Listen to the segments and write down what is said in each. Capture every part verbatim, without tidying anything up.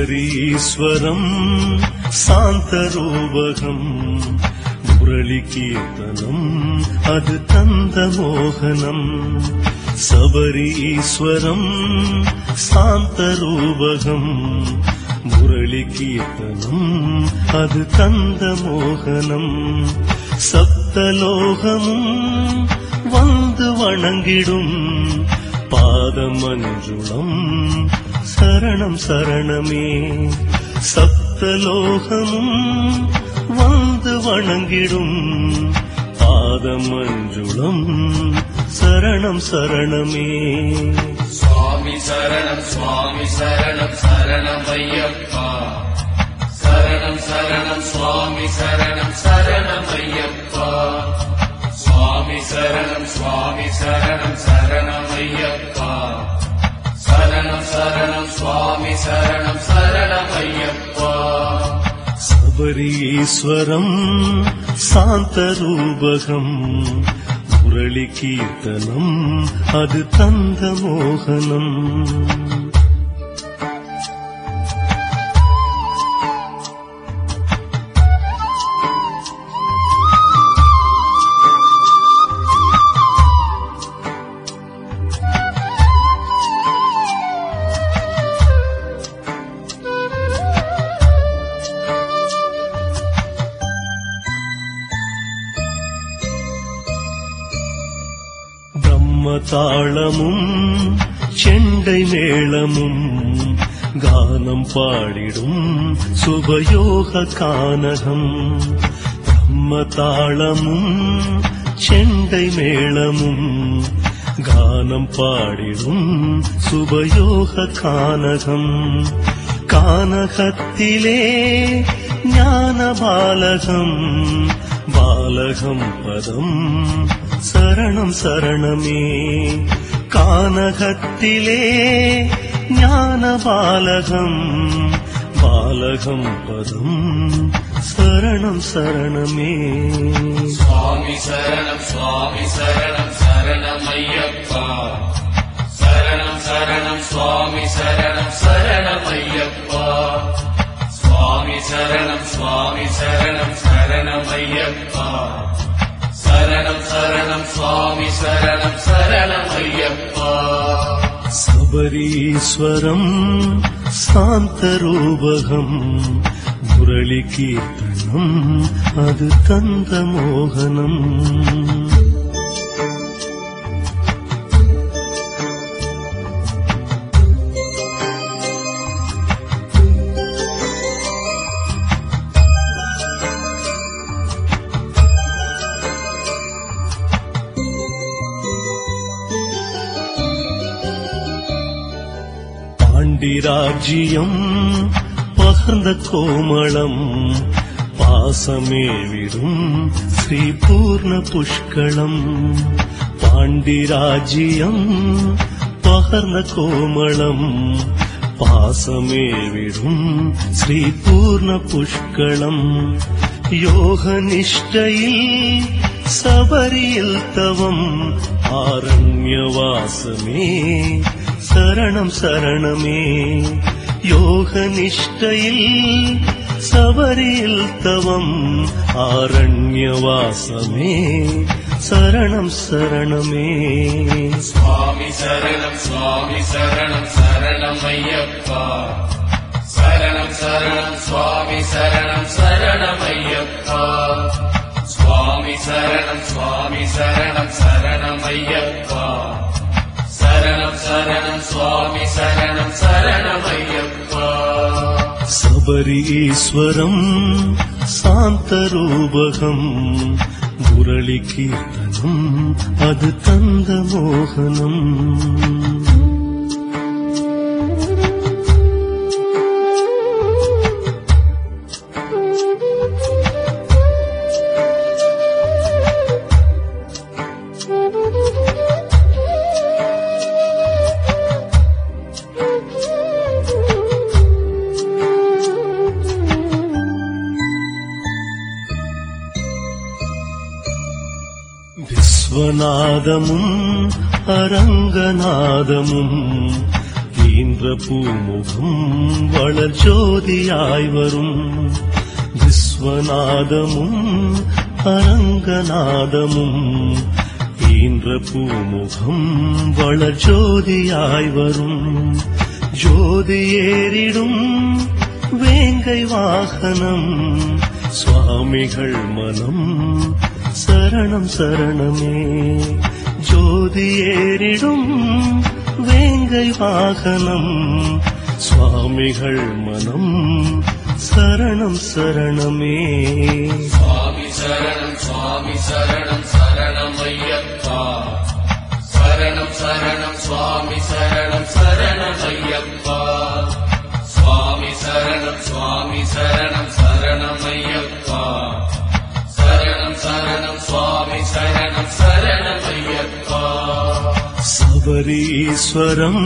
சபரீஸ்வரம் சாந்தரூபகம் முரளி கீர்த்தனம் அது தந்த மோகனம். சபரீஸ்வரம் சாந்தரூபகம் முரளி கீர்த்தனம் அது தந்த மோகனம். சப்தலோகமும் வந்து வணங்கிடும் பாதமஞ்சுளம் சரணம் சரணமே. சப்தலோகமும் வந்து வணங்கிடும் பாதமஞ்சுளம் சரணம் சரணமே. சுவாமி சரணம் சுவாமி சரணம் சரணம் ஐயப்பா. சரணம் சரணம் சுவாமி சரணம் சரணம் ஐயப்பா. சுவாமி சரணம் சுவாமி சரணம் சரணம் ஐயப்பா. சரணம் சரணம் சுவாமி சரணம் சரணம் ஐயப்பா. சபரீஸ்வரம் சாந்தரூபகம் முரளி கீர்த்தனம் அது தந்த மோகனம். தாளமும் செண்டை மேளமும் கானம் பாடிடும் சுபயோக கானகம். பிரம்ம தாளமும் செண்டை மேளமும் கானம் பாடிடும் சுபயோக கானகம். கானகத்திலே ஞான பாலகம் பாலகம் பதம் சரணம் சரணமே. கானகத்திலே ஞான பாலகம் பாலகம் பதம் சரணம் சரணமே. சுவாமி சரணம் சுவாமி சரணம் சரணம் ஐயப்பா. சரணம் சரணம் சுவாமி சரணம் சரணம் ஐயப்பா. சுவாமி சரணம் சுவாமி சரணம் சரணம் ஐயப்பா. சரணம் சரணம் சுவாமி சரணம் சரணம் ஐயப்பா. சபரீஸ்வரம் சாந்தரூபகம் முரளி கீர்த்தனம் அது தந்த மோகனம். பாண்டிராஜ்யம் பகர்ந்த கோமளம் பாசமே விடும் ஸ்ரீ பூர்ண புஷ்கலம். பாண்டிராஜ்யம் பகர்ந்த கோமளம் பாசமே விடும் ஸ்ரீ பூர்ண புஷ்கலம். யோக நிஷ்டையில் சபரியில் தவம் ஆரண்யவாசமே சரணம் சரணமே. யோக நிஷ்டையில் சபரியில் தவம் ஆரண்யவாசமே சரணம் சரணமே. சுவாமி சரணம் சுவாமி சரணம் சரணம் ஐயப்பா. சரணம் சரணம் சுவாமி சரணம் சரணம் ஐயப்பா. சுவாமி சரணம் சுவாமி சரணம் சரணம் ஐயப்பா. சரணம் சரணம் சுவாமி சரணம் சரணம் ஐயப்பா. சபரீஸ்வரம் சாந்தரூபகம் முரளி கீர்த்தனம் அது தந்த மோகனம். விஸ்வநாதமும் அரங்கநாதமும் ஈன்ற பூமுகம் வளர் ஜோதியாய் வரும் விஸ்வநாதமும் அரங்கநாதமும் ஈன்ற பூமுகம் வளர் ஜோதியாய் வரும் ஜோதி ஏறிடும் வேங்கை வாகனம் சுவாமிகள் மனம் சரணம் சரணமே ஜோதி ஏறிடும் வேங்கை வாகனம் சுவாமிகள் மனம் சரணம் சரணமே சுவாமி சரணம் சுவாமி சரணம் சரணம் ஐயப்பா சரணம் சரணம் சுவாமி சரணம் சரணம் ஐயப்பா சுவாமி சரணம் சுவாமி சரணம் சரணம் ஐயப்பா சரணம் சரணம் சுவாமி சரணம் சரணம் ஐயப்பா சபரீஸ்வரம்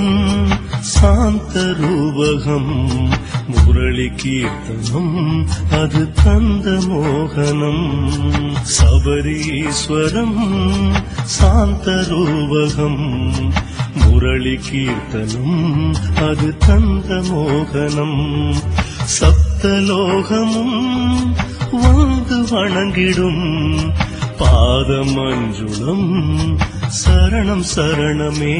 சாந்தரூபகம் முரளி கீர்த்தனம் அது தந்த மோகனம் சபரீஸ்வரம் சாந்தரூபகம் முரளி கீர்த்தனம் அது தந்த மோகனம் சப்தலோகமும் வந்து வணங்கிடும் பாதமஞ்சுளம் சரணம் சரணமே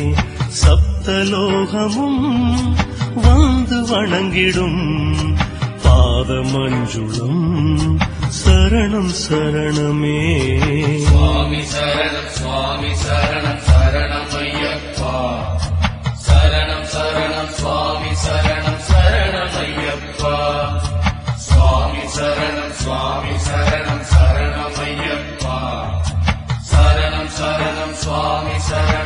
சப்தலோகமும் வந்து வணங்கிடும் பாதமஞ்சுளம் சரணம் சரணமே சுவாமி சரணம் சுவாமி சரணம் சரணம் ஐயப்பா சரணம் சரணம் சுவாமி சரணம் சரணம் ஐயப்பா சுவாமி சரணம் சுவாமி சரணம் சரணம் ஐயப்பா சரணம் சரணம் சுவாமி சரணம்